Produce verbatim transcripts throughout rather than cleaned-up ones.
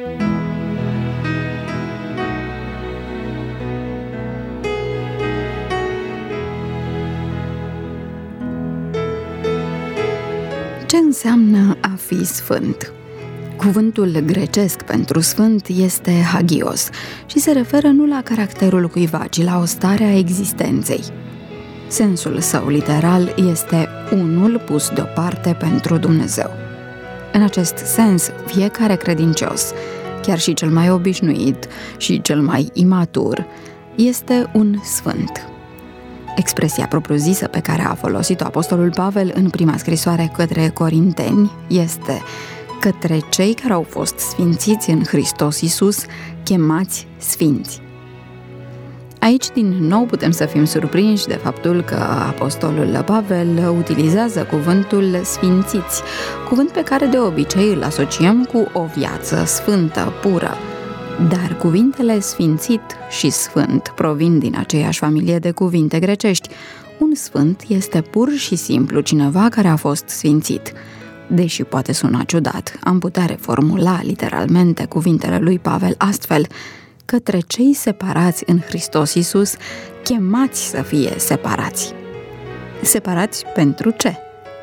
Ce înseamnă a fi sfânt? Cuvântul grecesc pentru sfânt este hagios și se referă nu la caracterul cuiva, ci la o stare a existenței. Sensul său literal este unul pus deoparte pentru Dumnezeu. În acest sens, fiecare credincios, chiar și cel mai obișnuit și cel mai imatur, este un sfânt. Expresia propriu-zisă pe care a folosit-o apostolul Pavel în prima scrisoare către Corinteni este către cei care au fost sfințiți în Hristos Iisus, chemați sfinți. Aici, din nou, putem să fim surprinși de faptul că apostolul Pavel utilizează cuvântul sfințiți, cuvânt pe care de obicei îl asociem cu o viață sfântă, pură. Dar cuvintele sfințit și sfânt provin din aceeași familie de cuvinte grecești. Un sfânt este pur și simplu cineva care a fost sfințit. Deși poate suna ciudat, am putea reformula literalmente cuvintele lui Pavel astfel: către cei separați în Hristos Iisus, chemați să fie separați. Separați pentru ce?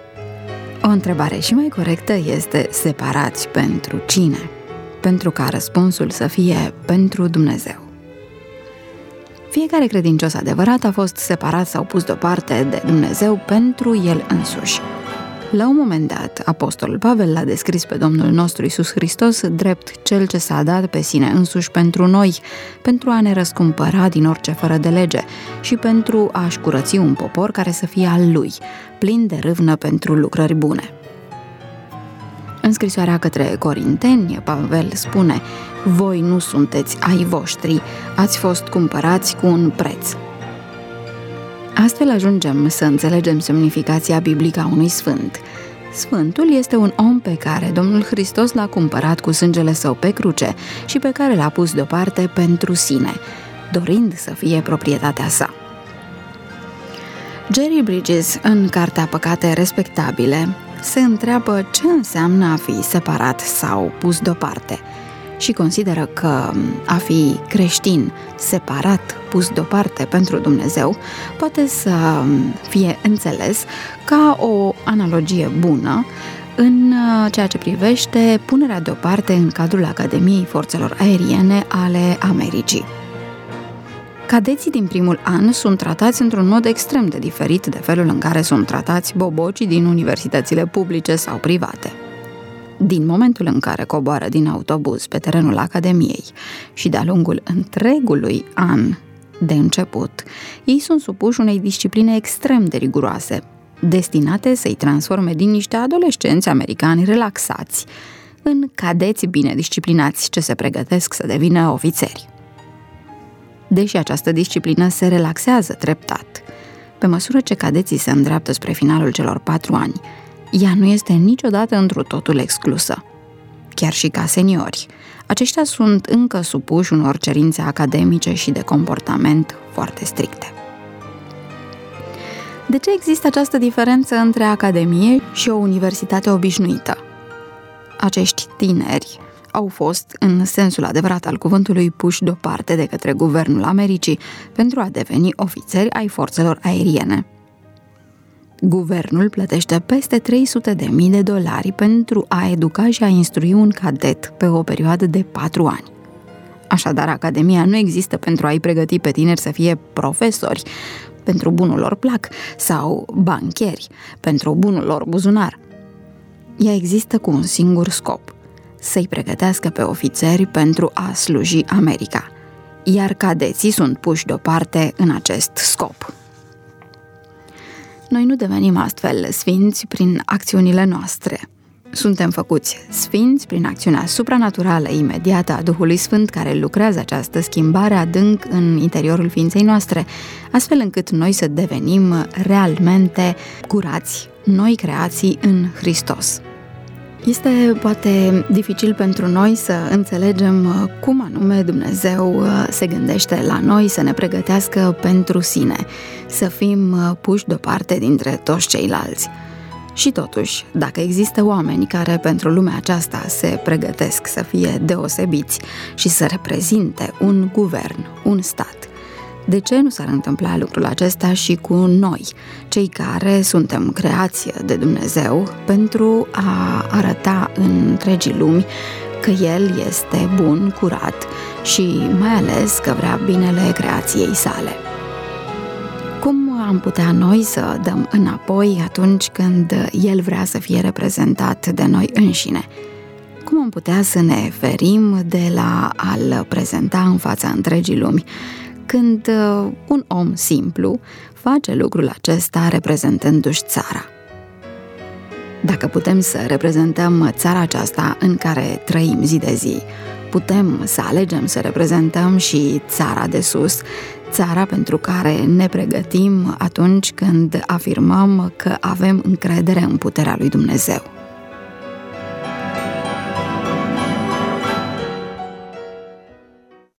O întrebare și mai corectă este: separați pentru cine? Pentru ca răspunsul să fie pentru Dumnezeu. Fiecare credincios adevărat a fost separat sau pus deoparte de Dumnezeu pentru el însuși. La un moment dat, apostolul Pavel l-a descris pe Domnul nostru Iisus Hristos drept Cel ce s-a dat pe sine însuși pentru noi, pentru a ne răscumpăra din orice fără de lege și pentru a-și curăți un popor care să fie al Lui, plin de râvnă pentru lucrări bune. În scrisoarea către Corinteni, Pavel spune: voi nu sunteți ai voștri, ați fost cumpărați cu un preț. Astfel ajungem să înțelegem semnificația biblică a unui sfânt. Sfântul este un om pe care Domnul Hristos l-a cumpărat cu sângele său pe cruce și pe care l-a pus deoparte pentru sine, dorind să fie proprietatea sa. Jerry Bridges, în cartea Păcate respectabile, se întreabă ce înseamnă a fi separat sau pus deoparte și consideră că a fi creștin, separat, pus deoparte pentru Dumnezeu, poate să fie înțeles ca o analogie bună în ceea ce privește punerea deoparte în cadrul Academiei Forțelor Aeriene ale Americii. Cadeții din primul an sunt tratați într-un mod extrem de diferit de felul în care sunt tratați bobocii din universitățile publice sau private. Din momentul în care coboară din autobuz pe terenul Academiei și de-a lungul întregului an de început, ei sunt supuși unei discipline extrem de riguroase, destinate să-i transforme din niște adolescenți americani relaxați în cadeți bine disciplinați ce se pregătesc să devină ofițeri. Deși această disciplină se relaxează treptat, pe măsură ce cadeții se îndreaptă spre finalul celor patru ani, ea nu este niciodată întru totul exclusă. Chiar și ca seniori, aceștia sunt încă supuși unor cerințe academice și de comportament foarte stricte. De ce există această diferență între academie și o universitate obișnuită? Acești tineri au fost, în sensul adevărat al cuvântului, puși deoparte de către guvernul Americii pentru a deveni ofițeri ai forțelor aeriene. Guvernul plătește peste trei sute de mii de dolari pentru a educa și a instrui un cadet pe o perioadă de patru ani. Așadar, Academia nu există pentru a-i pregăti pe tineri să fie profesori, pentru bunul lor plac, sau bancheri, pentru bunul lor buzunar. Ea există cu un singur scop: să-i pregătească pe ofițeri pentru a sluji America, iar cadeții sunt puși deoparte în acest scop. Noi nu devenim astfel sfinți prin acțiunile noastre. Suntem făcuți sfinți prin acțiunea supranaturală imediată a Duhului Sfânt care lucrează această schimbare adânc în interiorul ființei noastre, astfel încât noi să devenim realmente curați, noi creații în Hristos. Este poate dificil pentru noi să înțelegem cum anume Dumnezeu se gândește la noi să ne pregătească pentru sine, să fim puși deoparte dintre toți ceilalți. Și totuși, dacă există oameni care pentru lumea aceasta se pregătesc să fie deosebiți și să reprezinte un guvern, un stat, de ce nu s-ar întâmpla lucrul acesta și cu noi, cei care suntem creați de Dumnezeu pentru a arăta în întregii lumi că El este bun, curat și mai ales că vrea binele creației sale? Cum am putea noi să dăm înapoi atunci când El vrea să fie reprezentat de noi înșine? Cum am putea să ne ferim de la a-L prezenta în fața întregii lumi, când un om simplu face lucrul acesta reprezentându-și țara? Dacă putem să reprezentăm țara aceasta în care trăim zi de zi, putem să alegem să reprezentăm și țara de sus, țara pentru care ne pregătim atunci când afirmăm că avem încredere în puterea lui Dumnezeu.